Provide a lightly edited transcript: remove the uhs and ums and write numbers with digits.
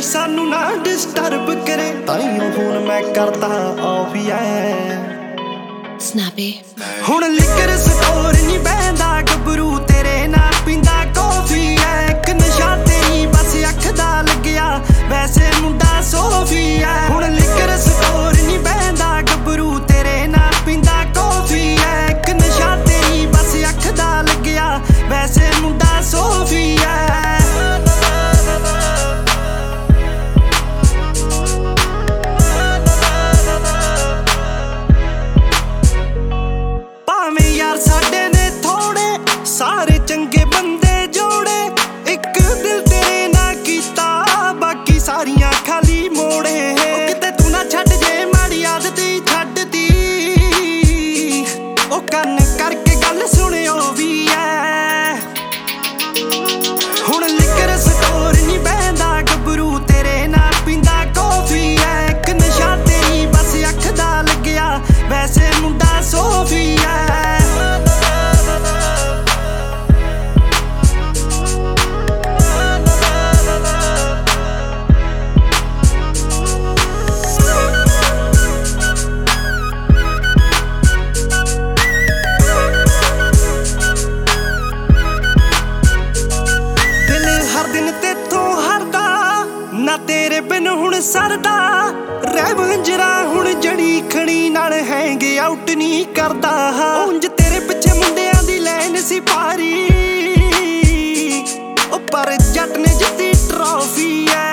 सानू ना डिस्टर्ब करे, ताइयों फोन मैं करता ऑफ ही है। Snappy हुण लिकर स्टोर नहीं बहंदा गबरू तेरे ना पींदा कॉफी है। एक नशा तेरी बस अख दा लग्या वैसे मुंडा सोफी है। हुण लिकर स्टोर नहीं बहंदा गबरू तेरे ना पींदा कॉफी है। एक नशा तेरी बस अख दा लग्या वैसे मुंडा सोफी है। साडे ने थोड़े सारे चंगे बंदे जोड़े, एक दिल तेरे ना कीता बाकी सारियां खाली मोड़े। किते तू ना छड्ड जे माड़ी आदत छड्डदी, ओ कन करके गल सुनियो भी है। हुण लिकर स्टोर नहीं बहंदा गबरू तेरे ना पींदा कॉफी है। एक नशा तेरी बस अख दा लग्या वैसे मुंडा सोफी है। ना तेरे बिन हुण सरदा रैवंजरा हुण जड़ी खड़ी नाल हैंग आउट नहीं करदा। उंज तेरे पिछे मुंडियां दी लैन सी पारी, ओ पर जट ने जित्ती ट्रॉफी है।